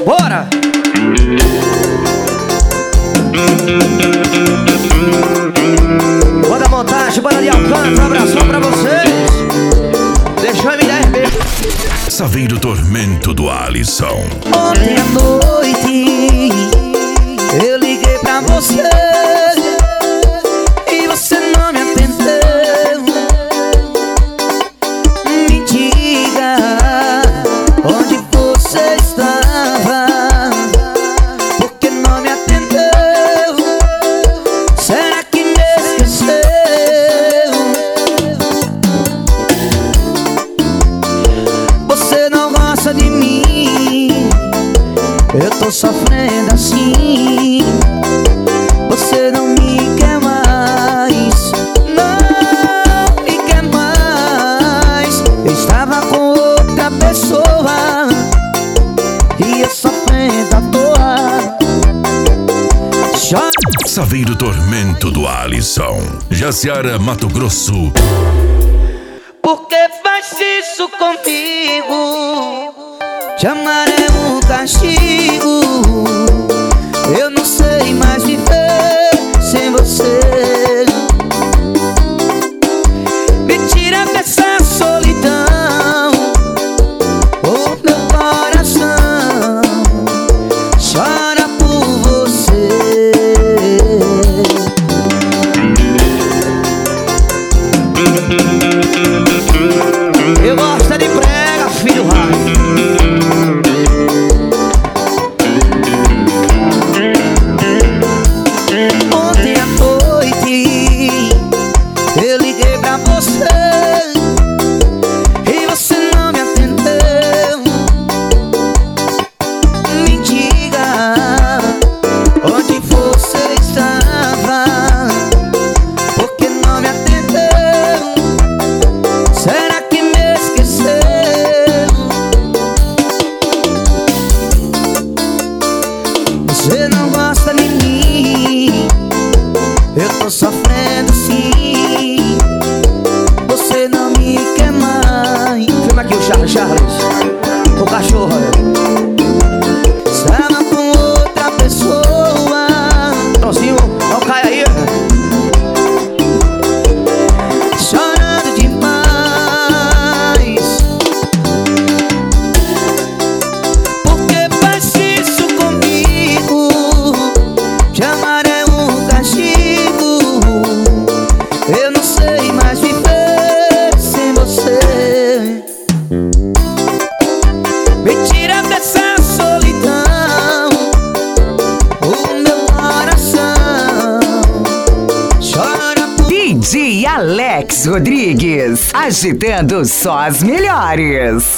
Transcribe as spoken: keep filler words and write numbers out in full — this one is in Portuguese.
Bora! Bora montagem, bora de Alcântara, abração pra vocês. Deixa eu me dar beijo. Saveiro Tormento do Alisson. Ontem à noite eu liguei pra você e você não me atendeu. Me diga onde você estava, porque não me atendeu. Será que me esqueceu? Você não gosta de mim, eu tô sofrendo assim. Você não me quer mais, não me quer mais. Eu estava com outra pessoa e eu sofrendo à toa. Chora. Saveiro Tormento do Alisson. Jaciara, Mato Grosso. Por que faz isso comigo? Te amar é um castigo. Eu não sei mais viver sem você. Me tira dessa solidão. O meu coração chora por você. Eu gosto de prega, filho raio. Ontem à noite eu liguei pra você e você não me atendeu. Me diga onde você estava, porque não me atendeu. Será que me esqueceu? Você não gosta de mim, eu tô sofrendo sim. Você não me quer mais. Filma aqui o Charles, Charles, o cachorro. Estava com outra pessoa. Tonzinho, não cai aí. Chorando demais. Por que faz isso comigo? Te amar é um castigo. Eu não sei mais viver sem você. Me tira dessa solidão. O meu coração chora por... D J Alex Rodrigues, agitando só as melhores.